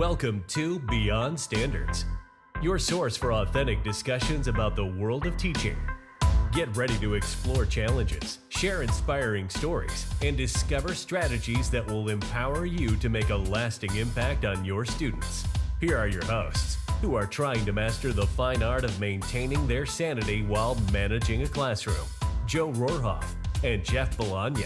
Welcome to Beyond Standards, your source for authentic discussions about the world of teaching. Get ready to explore challenges, share inspiring stories, and discover strategies that will empower you to make a lasting impact on your students. Here are your hosts, who are trying to master the fine art of maintaining their sanity while managing a classroom, Joe Rohrhoff and Jeff Bologna.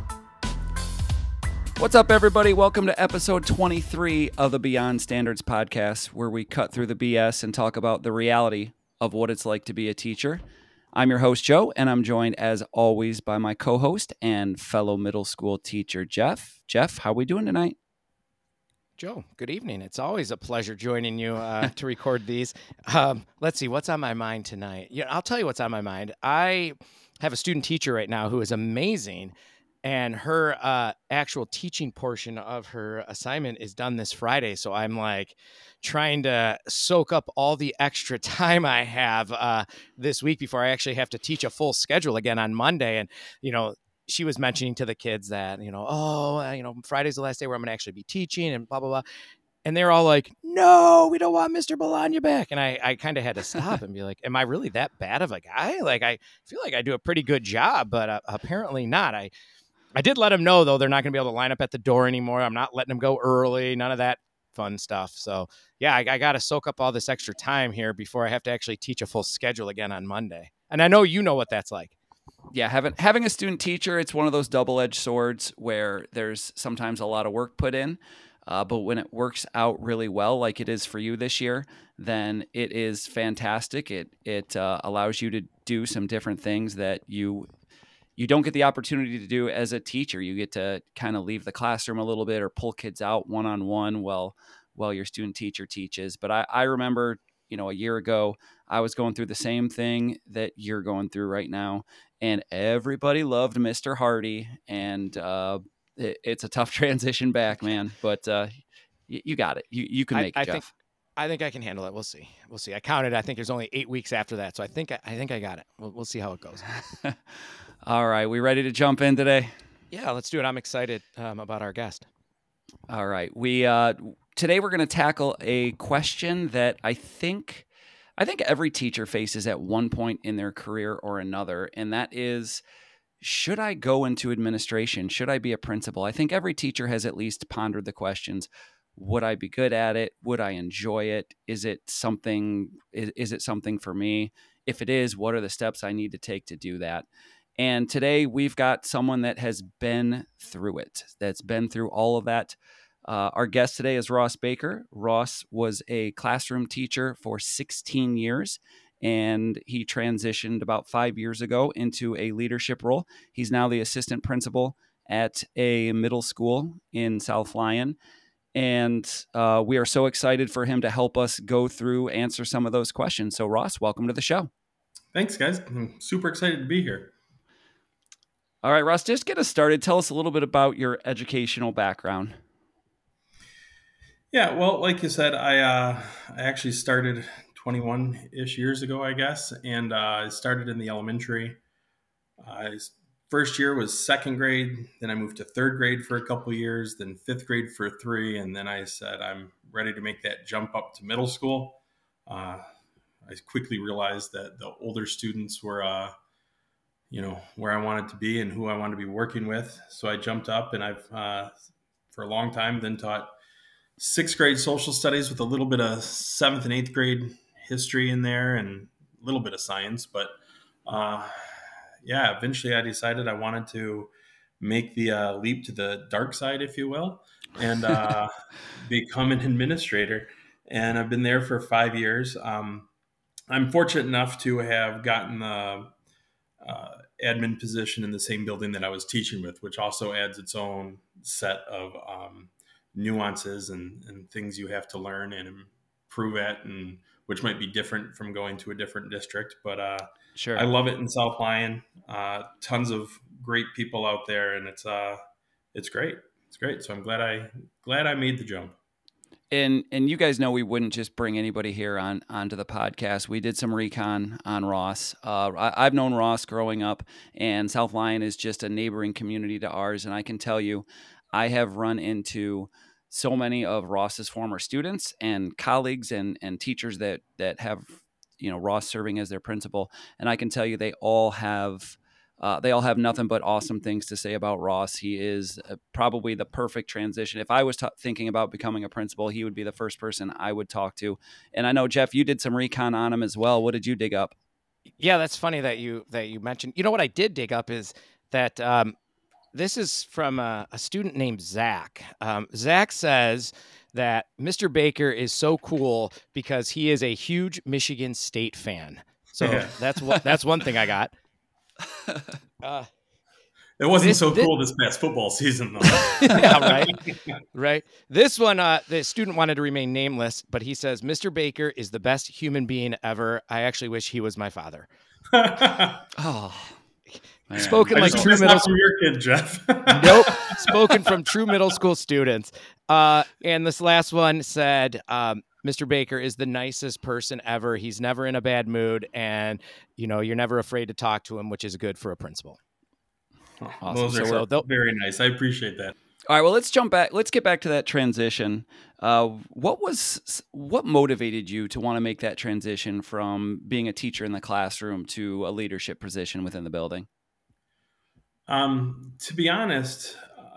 What's up, everybody? Welcome to episode 23 of the Beyond Standards podcast, where we cut through the BS and talk about the reality of what it's like to be a teacher. I'm your host, Joe, and I'm joined, as always, by my co-host and fellow middle school teacher, Jeff. Jeff, how are we doing tonight? Joe, good evening. It's always a pleasure joining you to record these. Let's see, what's on my mind tonight? Yeah, I'll tell you what's on my mind. I have a student teacher right now who is amazing, and her actual teaching portion of her assignment is done this Friday. So I'm like trying to soak up all the extra time I have this week before I actually have to teach a full schedule again on Monday. And, you know, she was mentioning to the kids that, Friday's the last day where I'm going to actually be teaching and blah, blah, blah. And they're all like, no, we don't want Mr. Bologna back. And I kind of had to stop and be like, am I really that bad of a guy? Like, I feel like I do a pretty good job, but apparently not. I did let them know, though, they're not going to be able to line up at the door anymore. I'm not letting them go early, none of that fun stuff. So, yeah, I got to soak up all this extra time here before I have to actually teach a full schedule again on Monday. And I know you know what that's like. Yeah, having a student teacher, it's one of those double-edged swords where there's sometimes a lot of work put in, but when it works out really well, like it is for you this year, then it is fantastic. It allows you to do some different things that you don't get the opportunity to do as a teacher. You get to kind of leave the classroom a little bit or pull kids out one-on-one while your student teacher teaches. But I remember, a year ago, I was going through the same thing that you're going through right now, and everybody loved Mr. Hardy, and it's a tough transition back, man. But you got it. You can make it, Jeff. I think I can handle it. We'll see. I counted. I think there's only 8 weeks after that, so I think I got it. We'll see how it goes. All right, we ready to jump in today? Yeah, let's do it. I'm excited about our guest. All right, today we're going to tackle a question that I think every teacher faces at one point in their career or another, and that is, should I go into administration? Should I be a principal? I think every teacher has at least pondered the questions. Would I be good at it? Would I enjoy it? Is it something for me? If it is, what are the steps I need to take to do that? And today we've got someone that has been through it, that's been through all of that. Our guest today is Ross Baker. Ross was a classroom teacher for 16 years, and he transitioned about 5 years ago into a leadership role. He's now the assistant principal at a middle school in South Lyon. And we are so excited for him to help us go through, answer some of those questions. So Ross, welcome to the show. Thanks, guys. I'm super excited to be here. All right, Ross, just get us started. Tell us a little bit about your educational background. Yeah, well, like you said, I actually started 21-ish years ago, I guess, and I started in the elementary. First year was second grade, then I moved to third grade for a couple of years, then fifth grade for 3, and then I said I'm ready to make that jump up to middle school. I quickly realized that the older students were where I wanted to be and who I wanted to be working with. So I jumped up, and I've, for a long time, then taught 6th grade social studies with a little bit of 7th and 8th grade history in there and a little bit of science. But eventually I decided I wanted to make the leap to the dark side, if you will, and become an administrator. And I've been there for 5 years. I'm fortunate enough to have gotten the admin position in the same building that I was teaching with, which also adds its own set of nuances and things you have to learn and improve at, and which might be different from going to a different district. But sure, I love it in South Lyon. Tons of great people out there, and it's great. It's great. So I'm glad I made the jump. And you guys know we wouldn't just bring anybody here onto the podcast. We did some recon on Ross. I've known Ross growing up, and South Lyon is just a neighboring community to ours. And I can tell you, I have run into so many of Ross's former students and colleagues and teachers that have, Ross serving as their principal. And I can tell you they all have nothing but awesome things to say about Ross. He is probably the perfect transition. If I was thinking about becoming a principal, he would be the first person I would talk to. And I know, Jeff, you did some recon on him as well. What did you dig up? Yeah, that's funny that you mentioned. You know what I did dig up is that this is from a student named Zach. Zach says that Mr. Baker is so cool because he is a huge Michigan State fan. So that's one thing I got. It wasn't so cool this past football season, though. Yeah, right. Right. This one, the student wanted to remain nameless, but he says, Mr. Baker is the best human being ever. I actually wish he was my father. Oh, man. Spoken like true middle school. Your kid, Jeff. Nope. Spoken from true middle school students. And this last one said, Mr. Baker is the nicest person ever. He's never in a bad mood. And, you're never afraid to talk to him, which is good for a principal. Awesome. Those are very nice. I appreciate that. All right, well, let's jump back. Let's get back to that transition. What motivated you to want to make that transition from being a teacher in the classroom to a leadership position within the building? To be honest,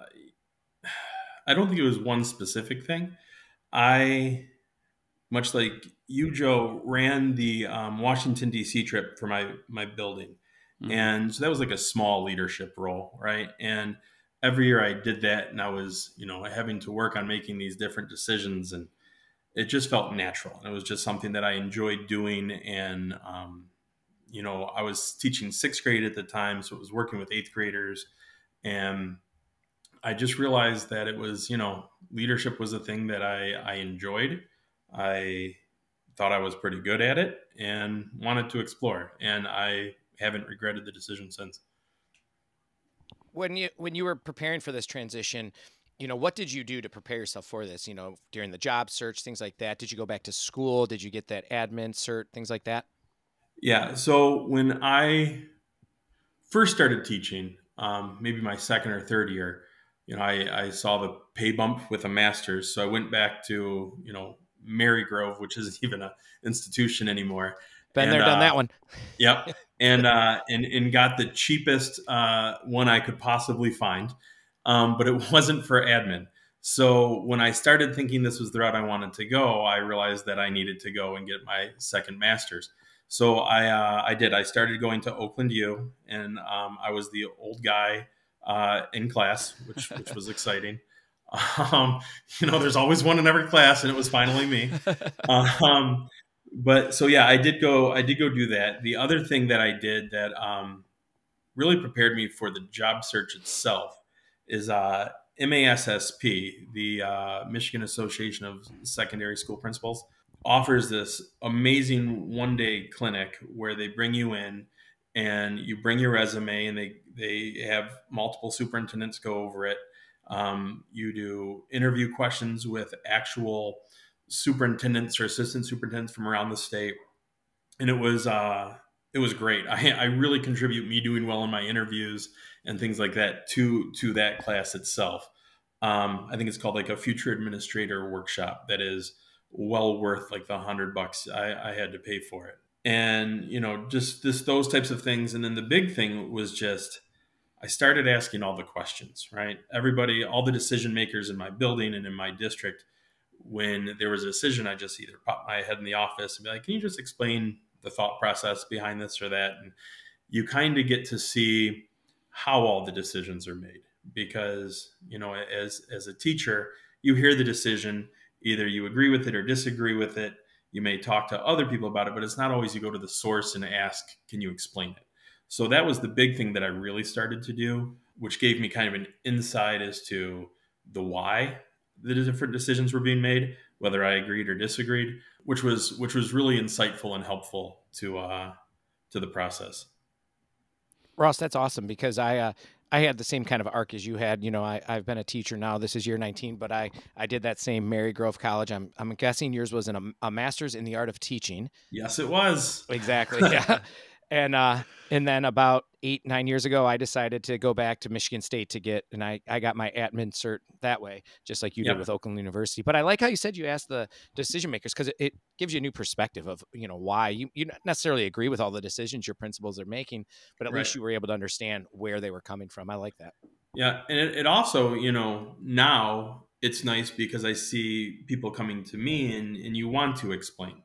I don't think it was one specific thing. I, much like you, Joe, ran the Washington, D.C. trip for my building. And so that was like a small leadership role, right? And every year I did that, and I was, having to work on making these different decisions, and it just felt natural. And it was just something that I enjoyed doing. And, I was teaching sixth grade at the time, so it was working with eighth graders. And I just realized that it was, leadership was a thing that I enjoyed. I thought I was pretty good at it and wanted to explore. And I haven't regretted the decision since. When you were preparing for this transition, what did you do to prepare yourself for this? During the job search, things like that. Did you go back to school? Did you get that admin cert, things like that? Yeah. So when I first started teaching, maybe my second or third year, I saw the pay bump with a master's. So I went back to, Marygrove, which isn't even an institution anymore. Been there, done that one. Yep. And got the cheapest one I could possibly find. But it wasn't for admin. So when I started thinking this was the route I wanted to go, I realized that I needed to go and get my second master's. So I did. I started going to Oakland U, and I was the old guy in class, which was exciting. There's always one in every class, and it was finally me. But so, yeah, I did go do that. The other thing that I did that really prepared me for the job search itself is MASSP, the Michigan Association of Secondary School Principals, offers this amazing one-day clinic where they bring you in and you bring your resume, and they have multiple superintendents go over it. You do interview questions with actual superintendents or assistant superintendents from around the state. And it was great. I really contribute me doing well in my interviews and things like that to that class itself. I think it's called like a future administrator workshop that is well worth like the $100 I had to pay for it. And, just those types of things. And then the big thing was just, I started asking all the questions, right? Everybody, all the decision makers in my building and in my district, when there was a decision, I just either pop my head in the office and be like, can you just explain the thought process behind this or that? And you kind of get to see how all the decisions are made, because, as a teacher, you hear the decision, either you agree with it or disagree with it. You may talk to other people about it, but it's not always you go to the source and ask, can you explain it? So that was the big thing that I really started to do, which gave me kind of an insight as to the why the different decisions were being made, whether I agreed or disagreed, which was really insightful and helpful to the process. Ross, that's awesome, because I had the same kind of arc as you had. I've been a teacher now. This is year 19, but I did that same Marygrove College. I'm guessing yours was a master's in the art of teaching. Yes, it was. Exactly. Yeah. And then about 8-9 years ago, I decided to go back to Michigan State to get, and I got my admin cert that way, just like you did with Oakland University. But I like how you said you asked the decision makers, because it gives you a new perspective of, why you not necessarily agree with all the decisions your principals are making, but at least you were able to understand where they were coming from. I like that. Yeah. And it also, now it's nice because I see people coming to me and you want to explain.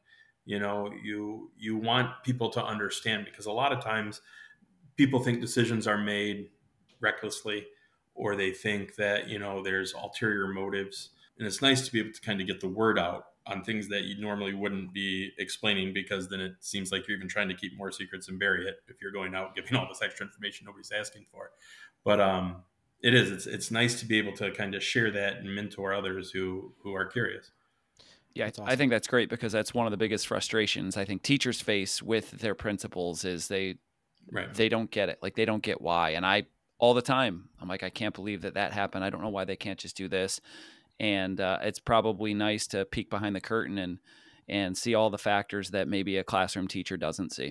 You want people to understand, because a lot of times people think decisions are made recklessly, or they think that, there's ulterior motives. And it's nice to be able to kind of get the word out on things that you normally wouldn't be explaining, because then it seems like you're even trying to keep more secrets and bury it if you're going out giving all this extra information nobody's asking for. But it's nice to be able to kind of share that and mentor others who are curious. Yeah, awesome. I think that's great, because that's one of the biggest frustrations I think teachers face with their principals is they don't get it. Like, they don't get why. And all the time, I'm like, I can't believe that happened. I don't know why they can't just do this. And it's probably nice to peek behind the curtain and see all the factors that maybe a classroom teacher doesn't see.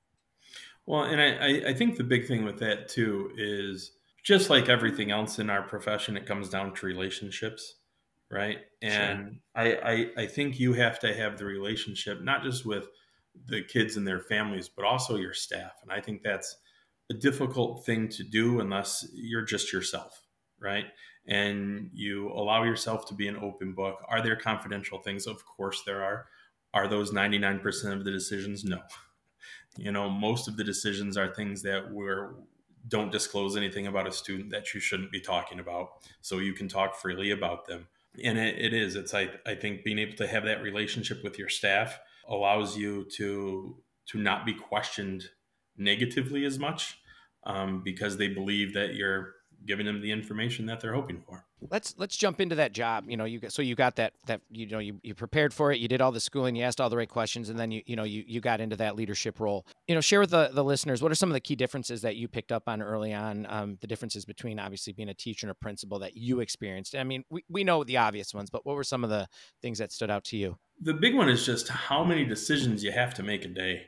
Well, and I think the big thing with that too is, just like everything else in our profession, it comes down to relationships, right? And sure. I think you have to have the relationship, not just with the kids and their families, but also your staff. And I think that's a difficult thing to do unless you're just yourself, right? And you allow yourself to be an open book. Are there confidential things? Of course there are. Are those 99% of the decisions? No. Most of the decisions are things that don't disclose anything about a student that you shouldn't be talking about, so you can talk freely about them. And I think being able to have that relationship with your staff allows you to not be questioned negatively as much, because they believe that you're giving them the information that they're hoping for. Let's jump into that job. You got that you prepared for it. You did all the schooling. You asked all the right questions, and then you got into that leadership role. Share with the listeners, what are some of the key differences that you picked up on early on? The differences between obviously being a teacher and a principal that you experienced. I mean, we know the obvious ones, but what were some of the things that stood out to you? The big one is just how many decisions you have to make a day.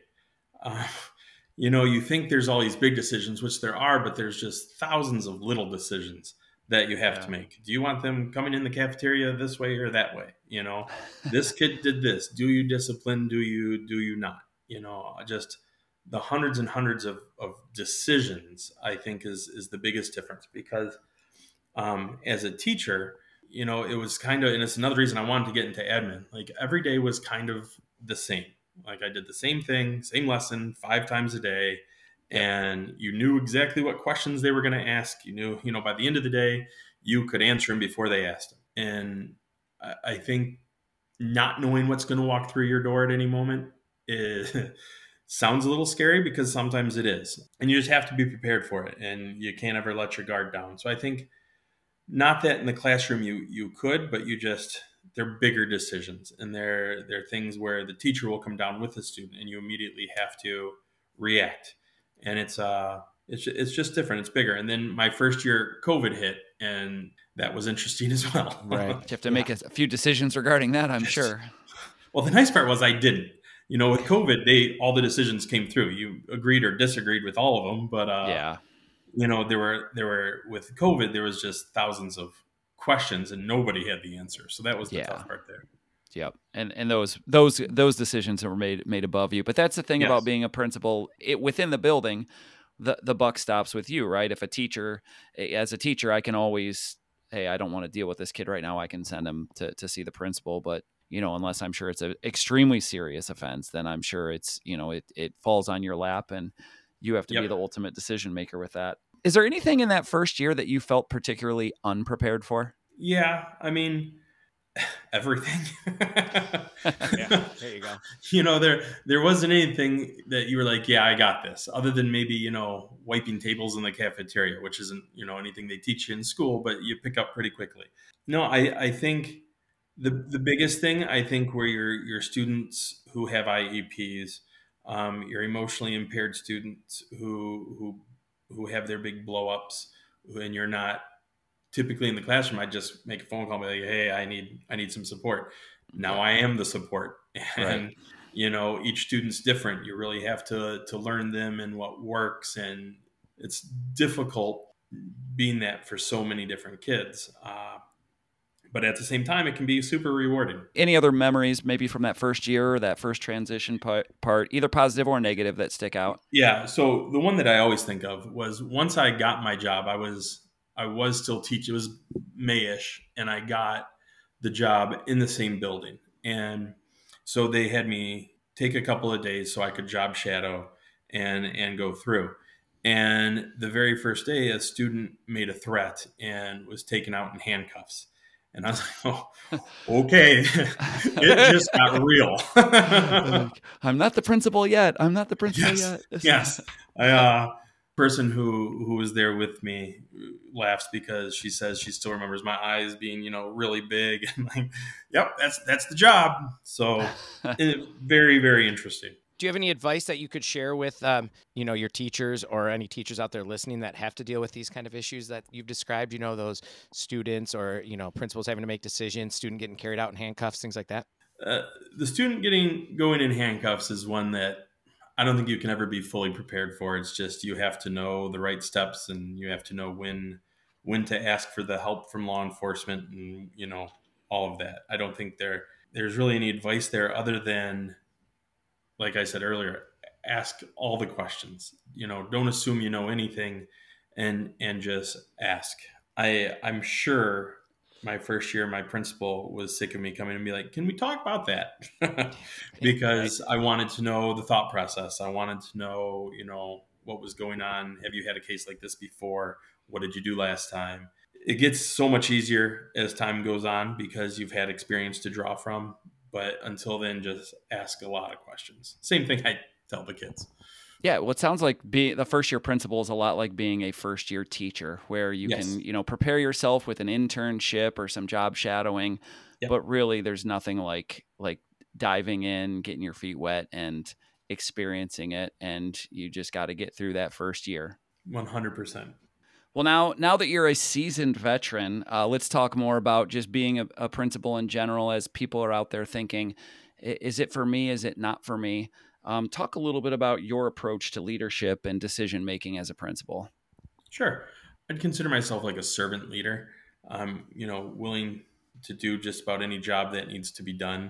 You think there's all these big decisions, which there are, but there's just thousands of little decisions that you have to make. Do you want them coming in the cafeteria this way or that way? This kid did this. Do you discipline? Do you not? Just the hundreds and hundreds of decisions, I think is the biggest difference, because as a teacher, it was kind of, and it's another reason I wanted to get into admin. Like, every day was kind of the same. Like, I did the same thing, same lesson 5 times a day. And you knew exactly what questions they were going to ask. You knew, by the end of the day, you could answer them before they asked them. And I think not knowing what's going to walk through your door at any moment sounds a little scary, because sometimes it is. And you just have to be prepared for it. And you can't ever let your guard down. So I think, not that in the classroom you could, but they're bigger decisions. And they're things where the teacher will come down with the student and you immediately have to react. And it's just different. It's bigger. And then my first year, COVID hit, and that was interesting as well. Right. You have to make a few decisions regarding that, I'm sure. Well, the nice part was I didn't. With COVID, all the decisions came through. You agreed or disagreed with all of them, but there were with COVID, there was just thousands of questions and nobody had the answer. So that was the tough part there. Yep. And those decisions were made above you. But that's the thing about being a principal within the building, the buck stops with you, right? As a teacher, I can always, hey, I don't want to deal with this kid right now. I can send him to see the principal. But, unless I'm sure it's an extremely serious offense, then I'm sure it's, it falls on your lap and you have to be the ultimate decision maker with that. Is there anything in that first year that you felt particularly unprepared for? Yeah. I mean, everything. Yeah, there you go. There wasn't anything that you were like, yeah, I got this, other than maybe, wiping tables in the cafeteria, which isn't, anything they teach you in school, but you pick up pretty quickly. No, I think the biggest thing, I think, were your students who have IEPs, your emotionally impaired students who have their big blow-ups, and you're not typically in the classroom. I just make a phone call and be like, hey, I need some support. Now I am the support. And each student's different. You really have to learn them and what works. And it's difficult being that for so many different kids. But at the same time, it can be super rewarding. Any other memories maybe from that first year or that first transition part, either positive or negative, that stick out? Yeah. So the one that I always think of was once I got my job, I was still teaching. It was May-ish, and I got the job in the same building. And so they had me take a couple of days so I could job shadow and go through. And the very first day, a student made a threat and was taken out in handcuffs. And I was like, oh, okay, it just got real. I'm not the principal yet. I'm not the principal yet. Yes. Person who was there with me laughs because she says she still remembers my eyes being, really big. And like, yep, that's the job. So very, very interesting. Do you have any advice that you could share with, your teachers or any teachers out there listening that have to deal with these kind of issues that you've described? Those students or, principals having to make decisions, student getting carried out in handcuffs, things like that? The student going in handcuffs is one that I don't think you can ever be fully prepared for. It's just you have to know the right steps, and you have to know when to ask for the help from law enforcement and, all of that. I don't think there's really any advice there other than, like I said earlier, ask all the questions. Don't assume you know anything, and just ask. I'm sure my first year, my principal was sick of me coming and be like, "Can we talk about that?" Because I wanted to know the thought process. I wanted to know, what was going on. Have you had a case like this before? What did you do last time? It gets so much easier as time goes on because you've had experience to draw from. But until then, just ask a lot of questions. Same thing I tell the kids. Yeah, well, it sounds like the first year principal is a lot like being a first year teacher, where you can, prepare yourself with an internship or some job shadowing. Yep. But really, there's nothing like diving in, getting your feet wet, and experiencing it. And you just got to get through that first year. 100%. Well, now that you're a seasoned veteran, let's talk more about just being a principal in general. As people are out there thinking, is it for me? Is it not for me? Talk a little bit about your approach to leadership and decision-making as a principal. Sure. I'd consider myself like a servant leader. I'm, willing to do just about any job that needs to be done.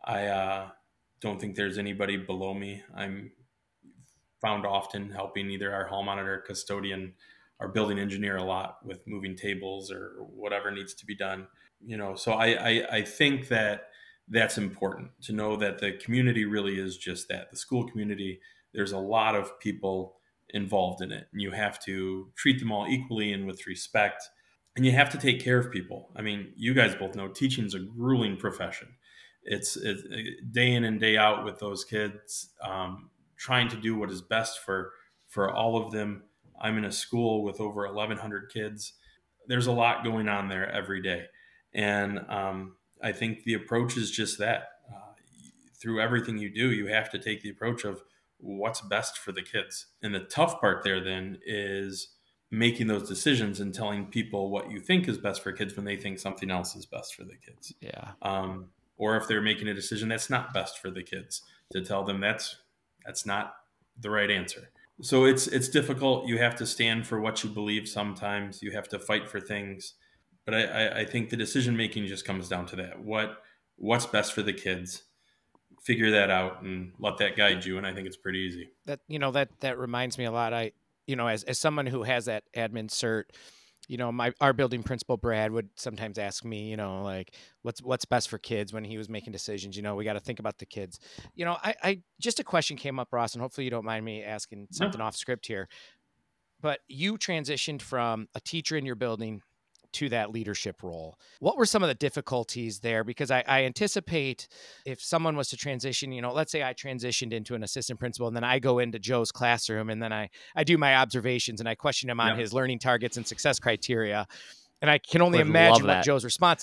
I don't think there's anybody below me. I'm found often helping either our hall monitor, custodian, our building engineer a lot with moving tables or whatever needs to be done. So I think that's important to know that the community really is just that. The school community, there's a lot of people involved in it, and you have to treat them all equally and with respect, and you have to take care of people. I mean, you guys both know teaching is a grueling profession. It's day in and day out with those kids, trying to do what is best for all of them. I'm in a school with over 1,100 kids. There's a lot going on there every day. And I think the approach is just that. Through everything you do, you have to take the approach of what's best for the kids. And the tough part there then is making those decisions and telling people what you think is best for kids when they think something else is best for the kids. Yeah. Or if they're making a decision that's not best for the kids, to tell them that's not the right answer. So it's difficult. You have to stand for what you believe sometimes. You have to fight for things. But I think the decision-making just comes down to that. What's best for the kids? Figure that out and let that guide you. And I think it's pretty easy. That reminds me a lot. As someone who has that admin cert, our building principal, Brad, would sometimes ask me, what's best for kids when he was making decisions. We got to think about the kids. I just a question came up, Ross, and hopefully you don't mind me asking something off script here. But you transitioned from a teacher in your building to that leadership role. What were some of the difficulties there? Because I anticipate if someone was to transition, let's say I transitioned into an assistant principal and then I go into Joe's classroom and then I do my observations and I question him on his learning targets and success criteria. And I can only imagine what Joe's response.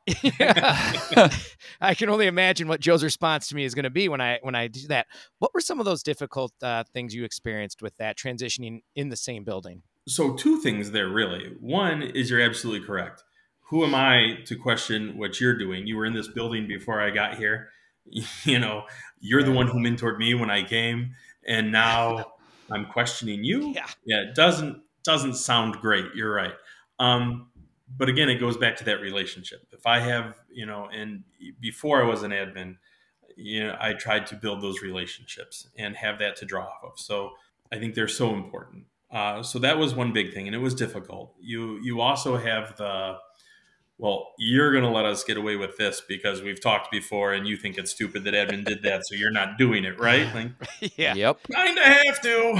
I can only imagine what Joe's response to me is going to be when I do that. What were some of those difficult things you experienced with that transitioning in the same building? So two things there, really. One is you're absolutely correct. Who am I to question what you're doing? You were in this building before I got here. You you're the one who mentored me when I came, and now I'm questioning you. Yeah, it doesn't sound great. You're right. But again, it goes back to that relationship. If I have, and before I was an admin, I tried to build those relationships and have that to draw off of. So I think they're so important. So that was one big thing, and it was difficult. You also have well, you're going to let us get away with this because we've talked before and you think it's stupid that admin did that, so you're not doing it, right? Like, yeah. Yep. Kind of have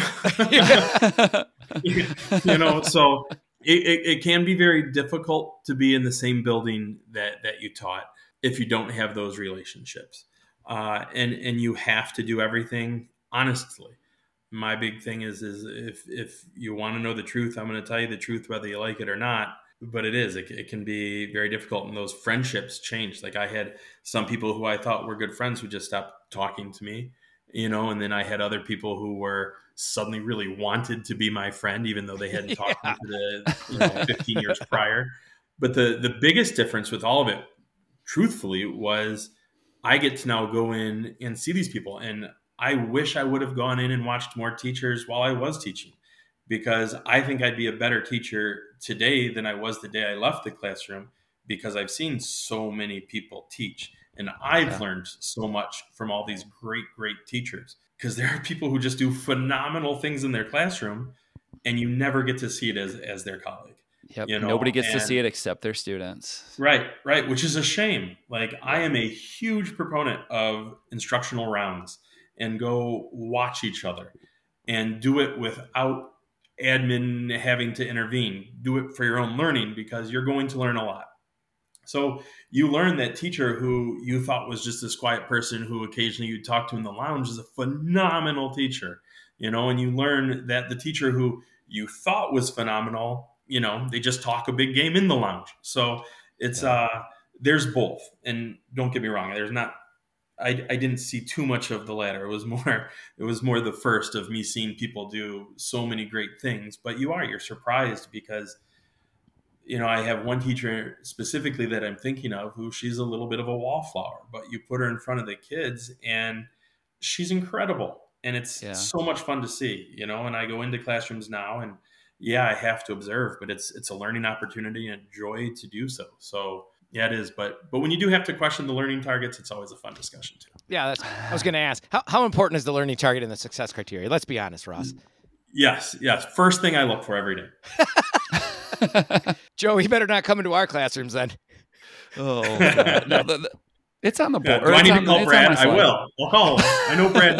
to. So it can be very difficult to be in the same building that you taught if you don't have those relationships. And you have to do everything honestly. My big thing is if you want to know the truth, I'm going to tell you the truth, whether you like it or not. But it can be very difficult, and those friendships change. Like I had some people who I thought were good friends who just stopped talking to me, and then I had other people who were suddenly really wanted to be my friend, even though they hadn't talked to me for the 15 years prior. But the biggest difference with all of it, truthfully, was I get to now go in and see these people. And I wish I would have gone in and watched more teachers while I was teaching, because I think I'd be a better teacher today than I was the day I left the classroom, because I've seen so many people teach. And I've learned so much from all these great, great teachers, because there are people who just do phenomenal things in their classroom and you never get to see it as their colleague. Yep. Nobody gets to see it except their students. Right. Which is a shame. Like I am a huge proponent of instructional rounds, and go watch each other and do it without admin having to intervene. Do it for your own learning, because you're going to learn a lot. So you learn that teacher who you thought was just this quiet person who occasionally you'd talk to in the lounge is a phenomenal teacher, and you learn that the teacher who you thought was phenomenal, they just talk a big game in the lounge. So it's, there's both. And don't get me wrong, I didn't see too much of the latter. It was more the first of me seeing people do so many great things. But you're surprised, because, I have one teacher specifically that I'm thinking of who she's a little bit of a wallflower, but you put her in front of the kids and she's incredible. And it's so much fun to see, and I go into classrooms now and I have to observe, but it's a learning opportunity and a joy to do so. So yeah, it is. But when you do have to question the learning targets, it's always a fun discussion too. Yeah, I was going to ask, how important is the learning target in the success criteria? Let's be honest, Ross. Yes. First thing I look for every day. Joe, he better not come into our classrooms then. Oh, no, it's on the board. Do I need to call Brad? I will. I'll call him. I know Brad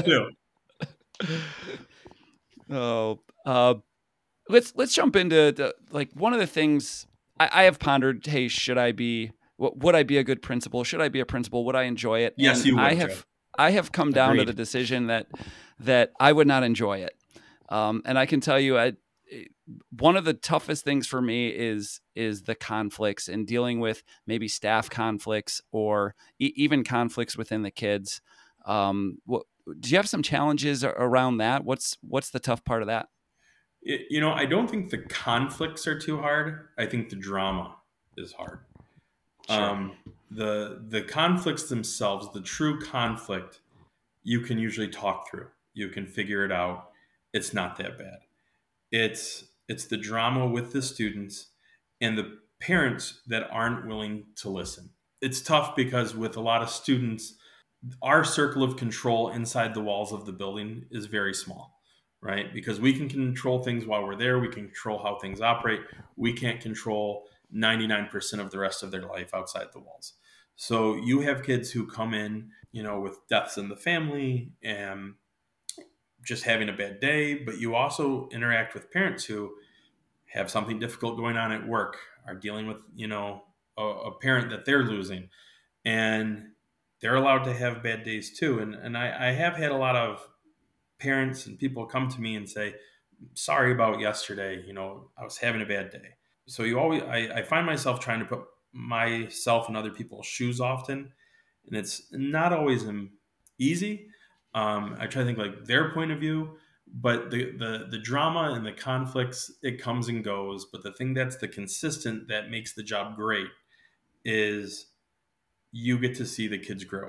too. Let's jump into one of the things I have pondered. Hey, would I be a good principal? Should I be a principal? Would I enjoy it? Yes, and you would. I have come down to the decision that I would not enjoy it. And I can tell you, one of the toughest things for me is the conflicts and dealing with maybe staff conflicts or even conflicts within the kids. Do you have some challenges around that? What's the tough part of that? I don't think the conflicts are too hard. I think the drama is hard. Sure. The conflicts themselves, the true conflict, you can usually talk through. You can figure it out. It's not that bad. It's the drama with the students and the parents that aren't willing to listen. It's tough because with a lot of students, our circle of control inside the walls of the building is very small, right? Because we can control things while we're there. We can control how things operate. We can't control 99% of the rest of their life outside the walls. So you have kids who come in, with deaths in the family and just having a bad day, but you also interact with parents who have something difficult going on at work, are dealing with, a parent that they're losing, and they're allowed to have bad days too. And I have had a lot of parents and people come to me and say, sorry about yesterday, I was having a bad day. So I find myself trying to put myself in other people's shoes often, and it's not always easy. I try to think like their point of view, but the drama and the conflicts, it comes and goes. But the thing that's the consistent that makes the job great is you get to see the kids grow.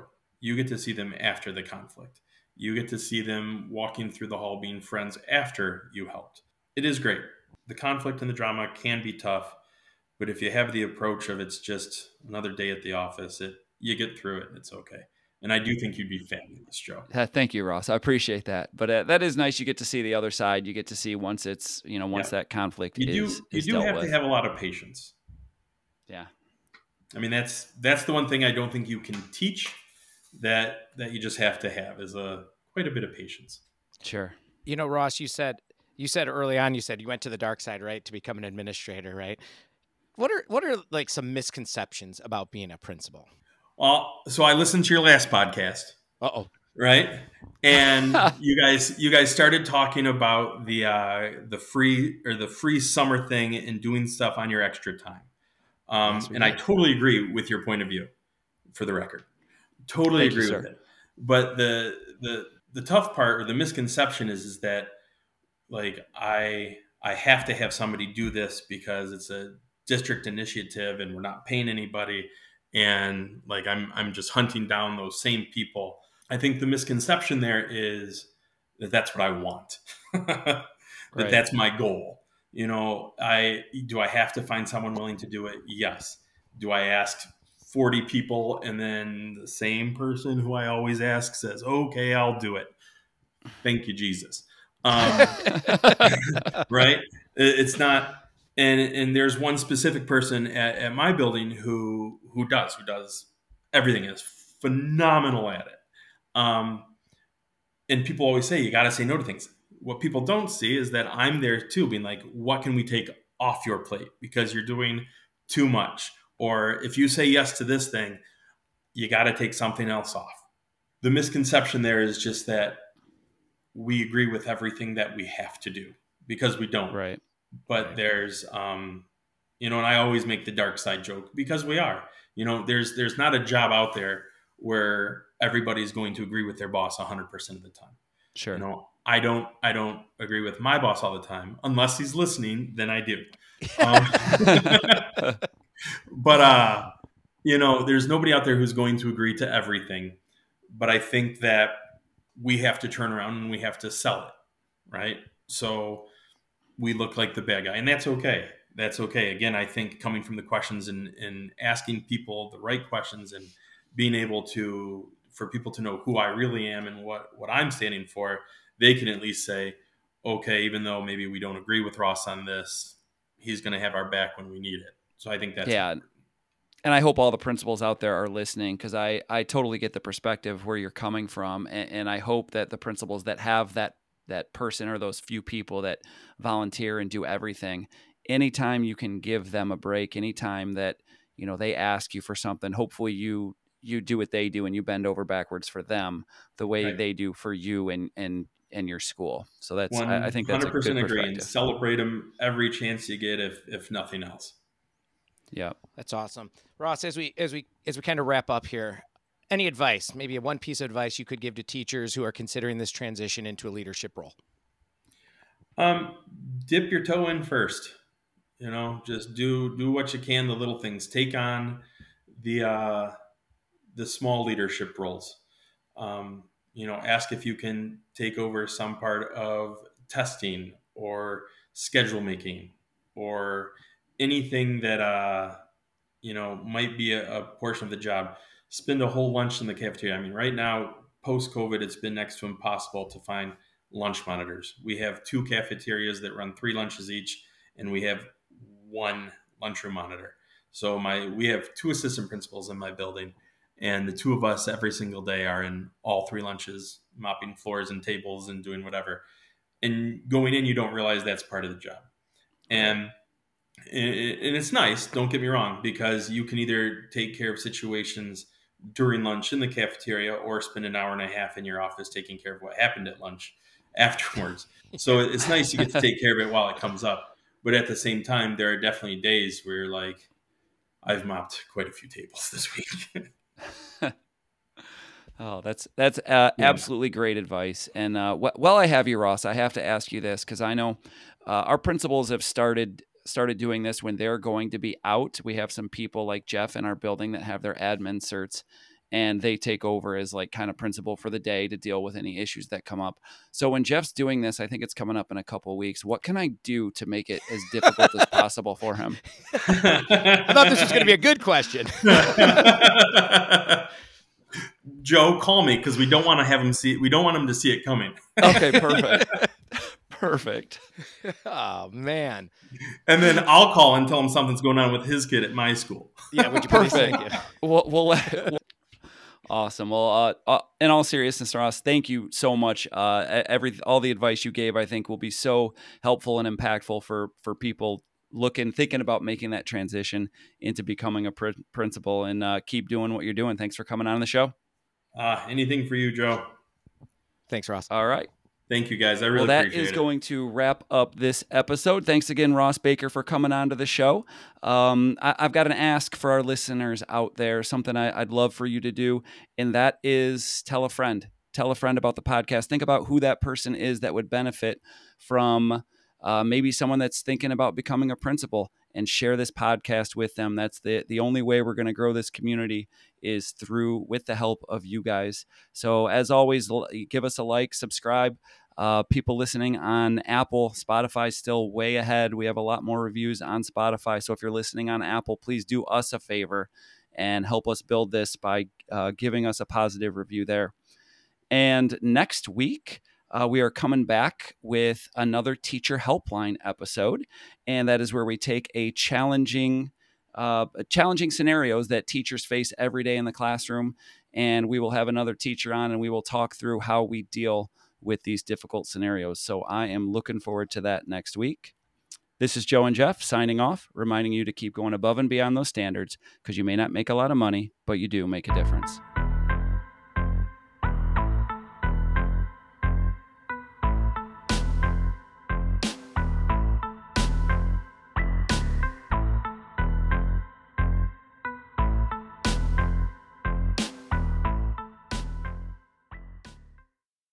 You get to see them after the conflict. You get to see them walking through the hall being friends after you helped. It is great. The conflict and the drama can be tough, but if you have the approach of it's just another day at the office, you get through it and it's okay. And I do think you'd be fabulous, Joe. Thank you, Ross. I appreciate that. But that is nice. You get to see the other side. You get to see once it's, once that conflict is You do dealt have with. to have a lot of patience. Yeah. I mean, that's the one thing I don't think you can teach that you just have to have is quite a bit of patience. Sure. Ross, you said early on, you went to the dark side, right? To become an administrator, right? What are like some misconceptions about being a principal? Well, so I listened to your last podcast. Uh-oh. Right? And you guys started talking about the free summer thing and doing stuff on your extra time. Yes, and I totally agree with your point of view, for the record. Totally agree with it. But the tough part or the misconception is that like I have to have somebody do this because it's a district initiative and we're not paying anybody, and like I'm just hunting down those same people. I think the misconception there is that that's what I want. Right. That's my goal. Do I have to find someone willing to do it? Yes. Do I ask 40 people and then the same person who I always ask says, okay, I'll do it. Thank you, Jesus. Right? It's not. And there's one specific person at my building who does everything, is phenomenal at it. And people always say, you got to say no to things. What people don't see is that I'm there too, being like, what can we take off your plate? Because you're doing too much. Or if you say yes to this thing, you got to take something else off. The misconception there is just that we agree with everything that we have to do, because we don't. Right. But there's, and I always make the dark side joke, because we are, there's not a job out there where everybody's going to agree with their boss 100% of the time. Sure. I don't agree with my boss all the time, unless he's listening, then I do. But, there's nobody out there who's going to agree to everything. But I think that we have to turn around and we have to sell it, right? So we look like the bad guy, and that's okay. That's okay. Again, I think coming from the questions and asking people the right questions and being able for people to know who I really am and what I'm standing for, they can at least say, okay, even though maybe we don't agree with Ross on this, he's going to have our back when we need it. So I think that's important. And I hope all the principals out there are listening, because I totally get the perspective where you're coming from. And I hope that the principals that have that person or those few people that volunteer and do everything, anytime you can give them a break, anytime that, they ask you for something, hopefully you do what they do and you bend over backwards for them the way they do for you and your school. So that's, I think that's a good 100% agree, perspective. and celebrate them every chance you get, if nothing else. Yeah. That's awesome. Ross, as we kind of wrap up here, any advice, maybe one piece of advice you could give to teachers who are considering this transition into a leadership role? Dip your toe in first. Just do what you can, the little things. Take on the small leadership roles. Ask if you can take over some part of testing or schedule making or anything that might be a portion of the job. Spend a whole lunch in the cafeteria. I mean, right now, post-COVID, it's been next to impossible to find lunch monitors. We have 2 cafeterias that run 3 lunches each, and we have 1 lunchroom monitor. So we have 2 assistant principals in my building, and the 2 of us every single day are in all 3 lunches, mopping floors and tables and doing whatever. And going in, you don't realize that's part of the job. And it's nice, don't get me wrong, because you can either take care of situations during lunch in the cafeteria or spend an hour and a half in your office taking care of what happened at lunch afterwards. So it's nice you get to take care of it while it comes up. But at the same time, there are definitely days where you're like, I've mopped quite a few tables this week. Oh, that's absolutely great advice. And while I have you, Ross, I have to ask you this, because I know our principals have started doing this when they're going to be out. We have some people like Jeff in our building that have their admin certs, and they take over as like kind of principal for the day to deal with any issues that come up. So when Jeff's doing this, I think it's coming up in a couple of weeks. What can I do to make it as difficult as possible for him? I thought this was going to be a good question. Joe, call me because we don't want to have him see. We don't want him to see it coming. Okay, perfect. Perfect. Oh man! And then I'll call and tell him something's going on with his kid at my school. Yeah, would you please? Perfect. Thank you. We'll awesome. Well, in all seriousness, Ross, thank you so much. All the advice you gave, I think, will be so helpful and impactful for people thinking about making that transition into becoming a principal. And keep doing what you're doing. Thanks for coming on the show. Anything for you, Joe. Thanks, Ross. All right. Thank you, guys. I really that appreciate it. Is going to wrap up this episode. Thanks again, Ross Baker, for coming on to the show. I've got an ask for our listeners out there, something I'd love for you to do, and that is tell a friend. Tell a friend about the podcast. Think about who that person is that would benefit from maybe someone that's thinking about becoming a principal, and share this podcast with them. That's the only way we're going to grow this community is with the help of you guys. So as always, give us a like, subscribe. People listening on Apple, Spotify still way ahead. We have a lot more reviews on Spotify. So if you're listening on Apple, please do us a favor and help us build this by giving us a positive review there. And next week, we are coming back with another teacher helpline episode, and that is where we take challenging scenarios that teachers face every day in the classroom, and we will have another teacher on, and we will talk through how we deal with these difficult scenarios. So I am looking forward to that next week. This is Joe and Jeff signing off, reminding you to keep going above and beyond those standards, because you may not make a lot of money, but you do make a difference.